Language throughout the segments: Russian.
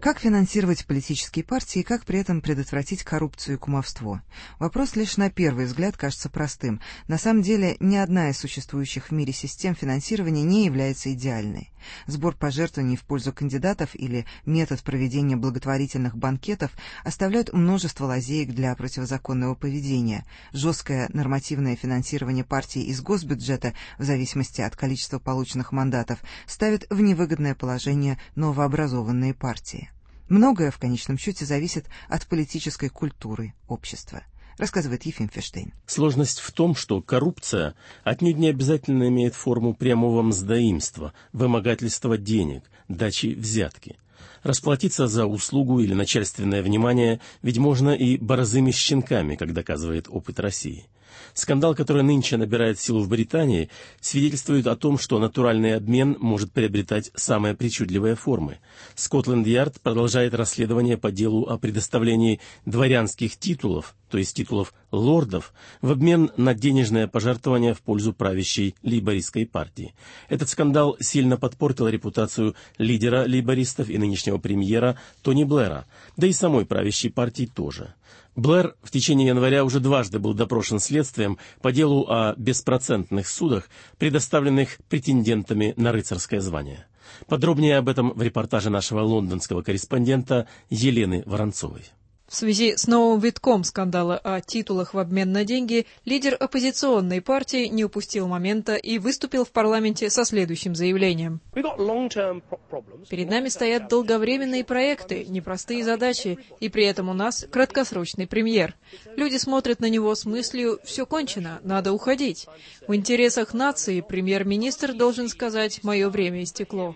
Как финансировать политические партии и как при этом предотвратить коррупцию и кумовство? Вопрос лишь на первый взгляд кажется простым. На самом деле, ни одна из существующих в мире систем финансирования не является идеальной. Сбор пожертвований в пользу кандидатов или метод проведения благотворительных банкетов оставляют множество лазеек для противозаконного поведения. Жесткое нормативное финансирование партий из госбюджета, в зависимости от количества полученных мандатов, ставит в невыгодное положение новообразованные партии. Многое, в конечном счете, зависит от политической культуры общества, рассказывает Ефим Ферштейн. Сложность в том, что коррупция отнюдь не обязательно имеет форму прямого мздоимства, вымогательства денег, дачи взятки. Расплатиться за услугу или начальственное внимание ведь можно и борзыми щенками, как доказывает опыт России. Скандал, который нынче набирает силу в Британии, свидетельствует о том, что натуральный обмен может приобретать самые причудливые формы. Скотланд-Ярд продолжает расследование по делу о предоставлении дворянских титулов, то есть титулов лордов, в обмен на денежное пожертвование в пользу правящей лейбористской партии. Этот скандал сильно подпортил репутацию лидера лейбористов и нынешнего премьера Тони Блэра, да и самой правящей партии тоже. Блэр в течение января уже дважды был допрошен следствием по делу о беспроцентных судах, предоставленных претендентами на рыцарское звание. Подробнее об этом в репортаже нашего лондонского корреспондента Елены Воронцовой. В связи с новым витком скандала о титулах в обмен на деньги, лидер оппозиционной партии не упустил момента и выступил в парламенте со следующим заявлением. Перед нами стоят долговременные проекты, непростые задачи, и при этом у нас краткосрочный премьер. Люди смотрят на него с мыслью «все кончено, надо уходить». В интересах нации премьер-министр должен сказать «мое время истекло».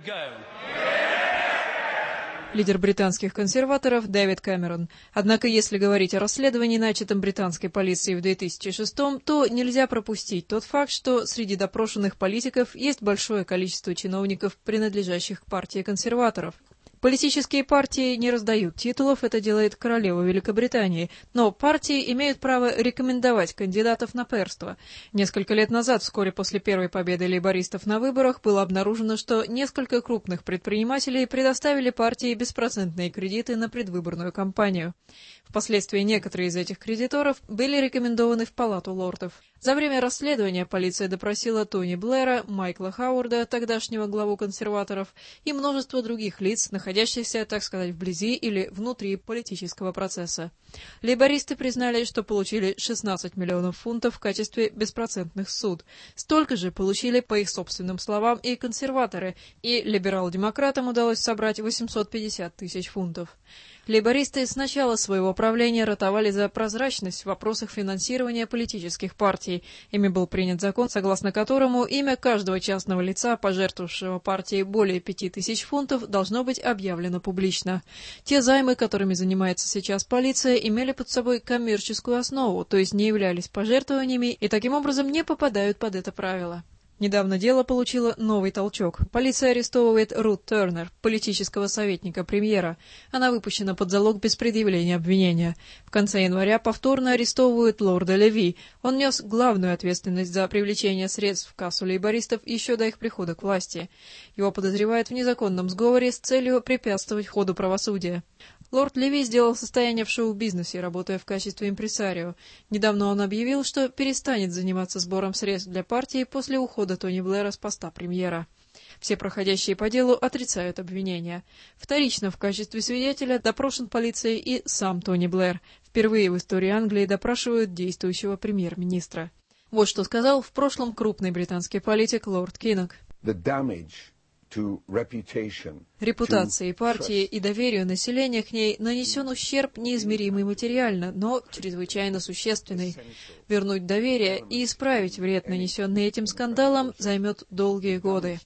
Лидер британских консерваторов Дэвид Кэмерон. Однако, если говорить о расследовании, начатом британской полицией в 2006-м, то нельзя пропустить тот факт, что среди допрошенных политиков есть большое количество чиновников, принадлежащих к партии консерваторов. Политические партии не раздают титулов, это делает королева Великобритании, но партии имеют право рекомендовать кандидатов на пэрство. Несколько лет назад, вскоре после первой победы лейбористов на выборах, было обнаружено, что несколько крупных предпринимателей предоставили партии беспроцентные кредиты на предвыборную кампанию. Впоследствии некоторые из этих кредиторов были рекомендованы в Палату лордов. За время расследования полиция допросила Тони Блэра, Майкла Хауарда, тогдашнего главу консерваторов, и множество других лиц, находящихся, так сказать, вблизи или внутри политического процесса. Лейбористы признали, что получили 16 миллионов фунтов в качестве беспроцентных суд. Столько же получили, по их собственным словам, и консерваторы, и либерал-демократам удалось собрать 850 тысяч фунтов. Лейбористы с начала своего правления ратовали за прозрачность в вопросах финансирования политических партий. Ими был принят закон, согласно которому имя каждого частного лица, пожертвовавшего партии более 5000 фунтов, должно быть объявлено публично. Те займы, которыми занимается сейчас полиция, имели под собой коммерческую основу, то есть не являлись пожертвованиями и таким образом не попадают под это правило. Недавно дело получило новый толчок. Полиция арестовывает Рут Тернер, политического советника премьера. Она выпущена под залог без предъявления обвинения. В конце января повторно арестовывают лорда Леви. Он нес главную ответственность за привлечение средств в кассу лейбористов еще до их прихода к власти. Его подозревают в незаконном сговоре с целью препятствовать ходу правосудия. Лорд Леви сделал состояние в шоу-бизнесе, работая в качестве импресарио. Недавно он объявил, что перестанет заниматься сбором средств для партии после ухода Тони Блэра с поста премьера. Все проходящие по делу отрицают обвинения. Вторично в качестве свидетеля допрошен полицией и сам Тони Блэр. Впервые в истории Англии допрашивают действующего премьер-министра. Вот что сказал в прошлом крупный британский политик лорд Киннок. Репутации партии и доверию населения к ней нанесен ущерб неизмеримый материально, но чрезвычайно существенный. Вернуть доверие и исправить вред, нанесенный этим скандалом, займет долгие годы.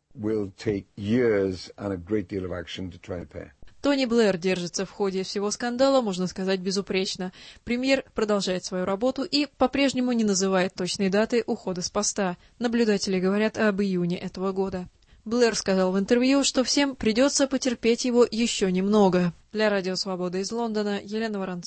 Тони Блэр держится в ходе всего скандала, можно сказать, безупречно. Премьер продолжает свою работу и по-прежнему не называет точной даты ухода с поста. Наблюдатели говорят об июне этого года. Блэр сказал в интервью, что всем придется потерпеть его еще немного. Для Радио Свобода из Лондона Елена Воронцова.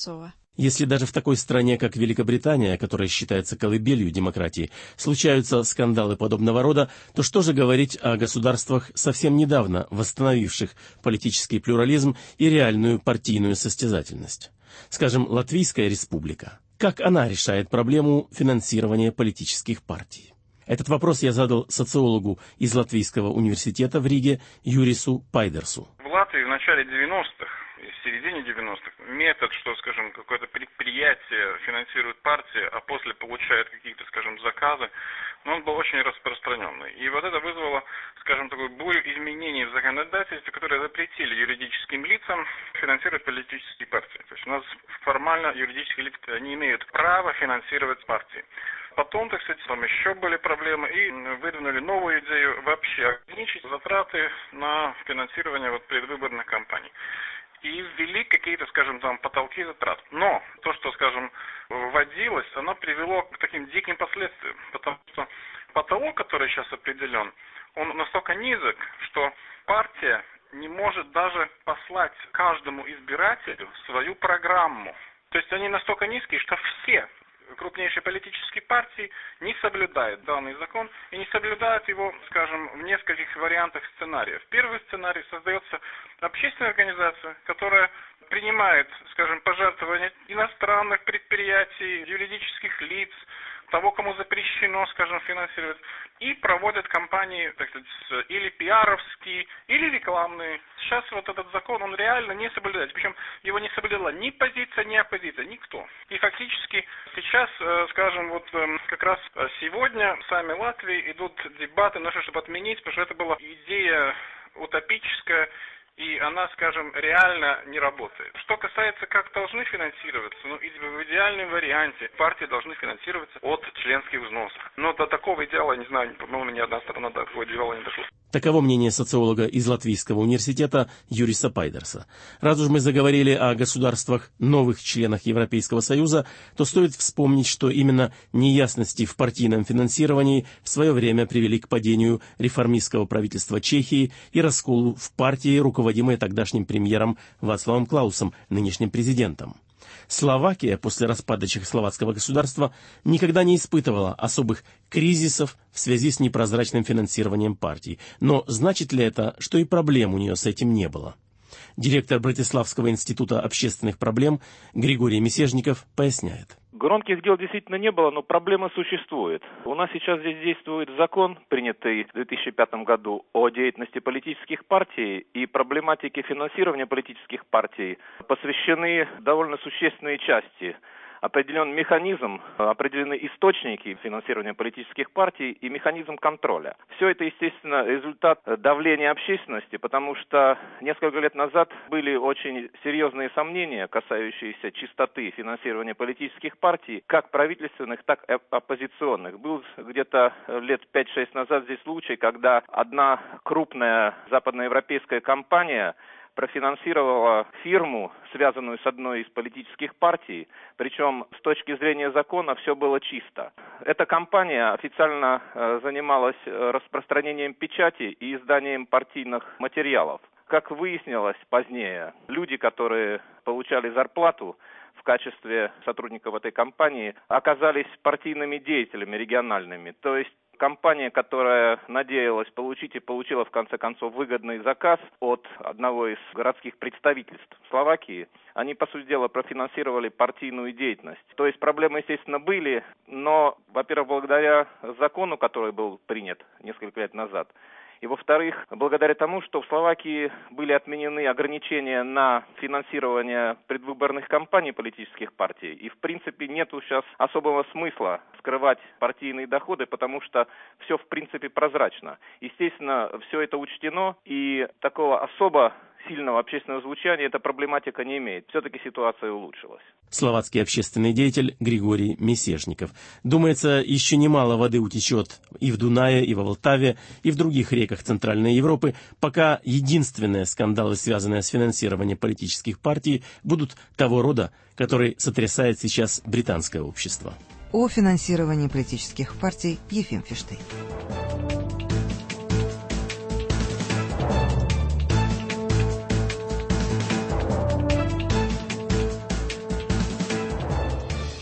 Если даже в такой стране, как Великобритания, которая считается колыбелью демократии, случаются скандалы подобного рода, то что же говорить о государствах, совсем недавно восстановивших политический плюрализм и реальную партийную состязательность? Скажем, Латвийская республика. Как она решает проблему финансирования политических партий? Этот вопрос я задал социологу из Латвийского университета в Риге Юрису Пайдерсу. В Латвии в начале 90-х, в середине 90-х, метод, что, скажем, какое-то предприятие финансирует партии, а после получает какие-то, скажем, заказы, но он был очень распространенный. И вот это вызвало, скажем, такую бурю изменений в законодательстве, которые запретили юридическим лицам финансировать политические партии. То есть у нас формально юридические лица не имеют права финансировать партии. Потом, так сказать, там еще были проблемы, и выдвинули новую идею вообще ограничить затраты на финансирование вот предвыборных кампаний. И ввели какие-то, скажем, там потолки затрат. Но то, что, скажем, вводилось, оно привело к таким диким последствиям. Потому что потолок, который сейчас определен, он настолько низок, что партия не может даже послать каждому избирателю свою программу. То есть они настолько низкие, что все крупнейшие политические партии не соблюдают данный закон и не соблюдают его, скажем, в нескольких вариантах сценариев. Первый сценарий: создается общественная организация, которая принимает, скажем, пожертвования иностранных предприятий, юридических лиц, того, кому запрещено, скажем, финансировать, и проводят кампании, так сказать, или пиаровские, или рекламные. Сейчас вот этот закон, он реально не соблюдается. Причем его не соблюдала ни позиция, ни оппозиция, никто. И фактически сейчас, скажем, вот как раз сегодня в сами Латвии идут дебаты на что, чтобы отменить, потому что это была идея утопическая, и она, скажем, реально не работает. Что касается, как должны финансироваться, в идеальном варианте партии должны финансироваться от членских взносов. Но до такого идеала, не знаю, по-моему, ни одна сторона до такого идеала не дошла. Таково мнение социолога из Латвийского университета Юриса Пайдерса. Раз уж мы заговорили о государствах, новых членах Европейского Союза, то стоит вспомнить, что именно неясности в партийном финансировании в свое время привели к падению реформистского правительства Чехии и расколу в партии, руководимой тогдашним премьером Вацлавом Клаусом, нынешним президентом. Словакия после распада чехословацкого государства никогда не испытывала особых кризисов в связи с непрозрачным финансированием партий. Но значит ли это, что и проблем у нее с этим не было? Директор Братиславского института общественных проблем Григорий Мисежников поясняет. Громких дел действительно не было, но проблема существует. У нас сейчас здесь действует закон, принятый в 2005 году, о деятельности политических партий, и проблематике финансирования политических партий посвящены довольно существенные части. Определен механизм, определены источники финансирования политических партий и механизм контроля. Все это, естественно, результат давления общественности, потому что несколько лет назад были очень серьезные сомнения, касающиеся чистоты финансирования политических партий, как правительственных, так и оппозиционных. Был где-то лет 5-6 назад здесь случай, когда одна крупная западноевропейская компания профинансировала фирму, связанную с одной из политических партий, причем с точки зрения закона все было чисто. Эта компания официально занималась распространением печати и изданием партийных материалов. Как выяснилось позднее, люди, которые получали зарплату в качестве сотрудников этой компании, оказались партийными деятелями региональными, то есть компания, которая надеялась получить и получила в конце концов выгодный заказ от одного из городских представительств Словакии, они, по сути дела, профинансировали партийную деятельность. То есть проблемы, естественно, были, но, во-первых, благодаря закону, который был принят несколько лет назад, и, во-вторых, благодаря тому, что в Словакии были отменены ограничения на финансирование предвыборных кампаний политических партий. И, в принципе, нету сейчас особого смысла скрывать партийные доходы, потому что все, в принципе, прозрачно. Естественно, все это учтено, и такого особо сильного общественного звучания эта проблематика не имеет. Все-таки ситуация улучшилась. Словацкий общественный деятель Григорий Мисежников. Думается, еще немало воды утечет и в Дунае, и во Волтаве, и в других реках Центральной Европы, пока единственные скандалы, связанные с финансированием политических партий, будут того рода, который сотрясает сейчас британское общество. О финансировании политических партий Ефим Фиштейн.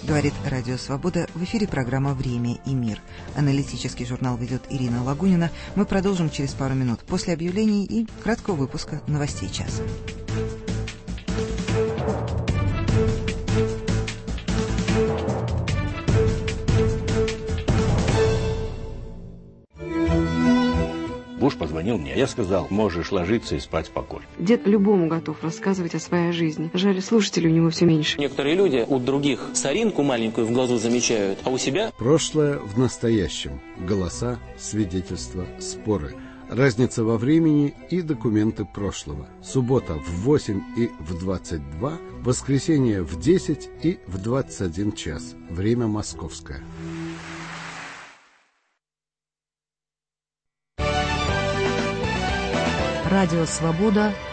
Говорит Радио Свобода. В эфире программа «Время и мир». Аналитический журнал ведет Ирина Лагунина. Мы продолжим через пару минут после объявлений и краткого выпуска новостей часа. Буш позвонил мне, я сказал, можешь ложиться и спать спокойно. Дед любому готов рассказывать о своей жизни. Жаль, слушателей у него все меньше. Некоторые люди у других соринку маленькую в глазу замечают, а у себя... Прошлое в настоящем. Голоса, свидетельства, споры. Разница во времени и документы прошлого. Суббота в 8 и в 22, воскресенье в 10 и в 21 час. Время московское. Радио «Свобода»,